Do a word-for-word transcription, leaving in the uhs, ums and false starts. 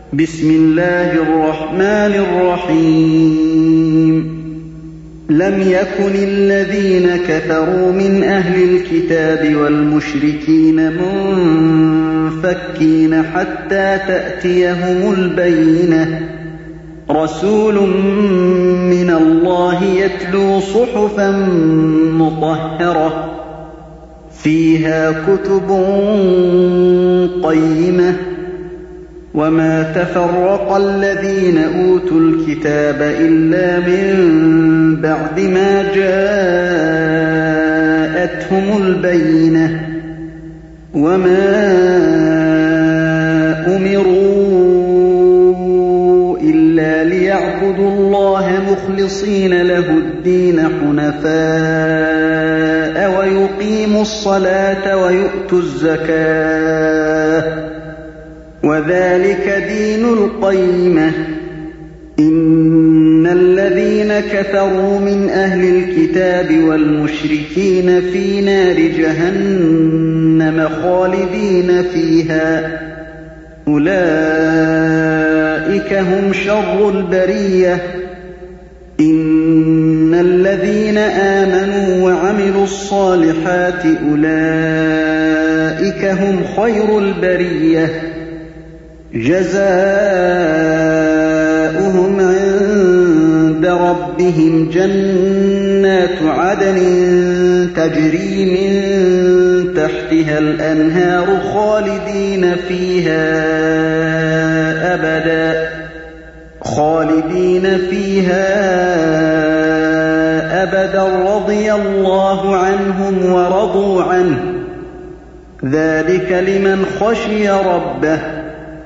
بسم الله الرحمن الرحيم لم يكن الذين كفروا من أهل الكتاب والمشركين منفكين حتى تأتيهم البينة رسول من الله يتلو صحفا مطهرة فيها كتب قيمة وما تفرق الذين أوتوا الكتاب إلا من بعد ما جاءتهم البينة وما أمروا إلا ليعبدوا الله مخلصين له الدين حنفاء ويقيموا الصلاة ويؤتوا الزكاة وذلك دين القيمة إن الذين كفروا من أهل الكتاب والمشركين في نار جهنم خالدين فيها أولئك هم شر البرية إن الذين آمنوا وعملوا الصالحات أولئك هم خير البرية جزاؤهم عند ربهم جنات عدن تجري من تحتها الأنهار خالدين فيها أبدا خالدين فيها أبدا رضي الله عنهم ورضوا عنه ذلك لمن خشي ربه